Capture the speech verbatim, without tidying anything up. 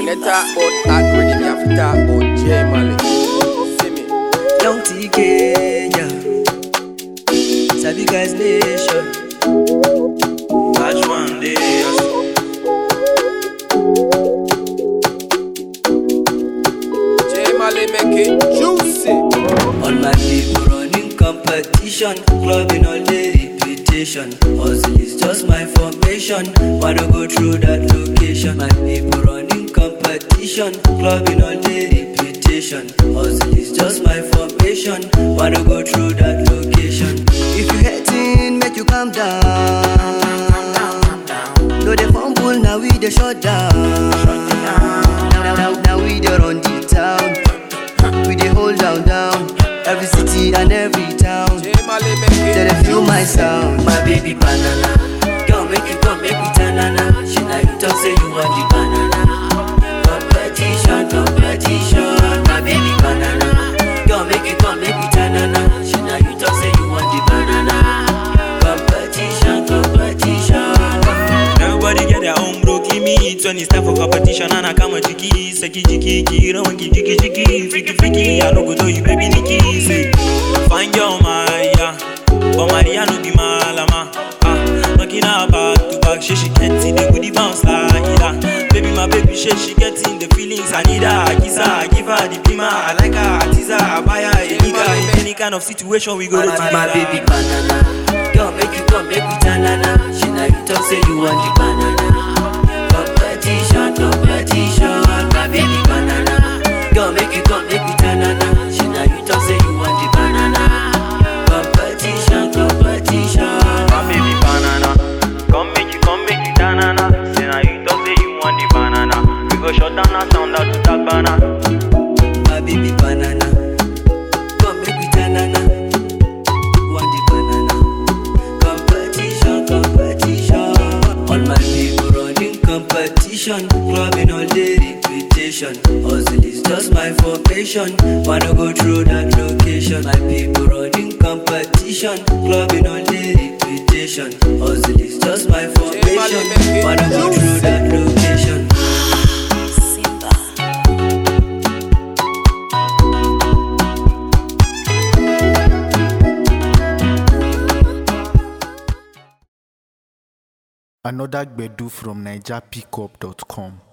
Let's talk about that rhythm, you have to talk about J Mali. See me? Young T K, yeah. Sabi guys nation. Catch one day, yes. J Mali make it juicy. All my people running competition, clubbing all day reputation. Hustle is just my formation. Wanna go through that location. My people running competition, clubbing all day reputation. Hustle is just my formation. Wanna go through that location. If you hating, make you calm down. No they fumble, now we the shut down. Now, now, now we the run the town. We the hold down down. Every city and every town. J Mali make it They feel my sound. My baby banana, girl make you come make me tanana. She now you talk say you want the banana. Competition, competition. My baby banana, girl make you come make me tanana. She now you talk say you want the banana. Competition, competition. Everybody get their own bro, give me it when it's time for competition. And I come with jiki, seki jiki, jiki, don't give jiki jiki, freaky freaky. I no go do you baby Nikki, say find your Maria, but Maria no be malama. Ah, knocking her back to back, she she can't see the goodie bounce like that. Baby my baby, she she getting the feelings. I need her, I kiss her, I give her the prima. I like her, I tease her, I buy her any kind, any kind of situation we go to together. My baby banana, girl make you come make me tanana. She now you talk say you want the banana. Competition, competition. My baby banana, girl make you come make me tanana. She now you talk say you want the banana. Competition, competition. My baby banana, come make you, come make you banana. Say now you talk say you want the banana. We go shut down that sound that to that banana. My baby banana, come make me tanana. Want the banana. Competition, competition. All my people running competition, clubbing all day reputation. Hustle is just my formation. Wanna go through that location. My people running competition, clubbing all day reputation. Hustle is just my formation. Wanna go through that location. Another Gbedu from Niger Pickup dot com.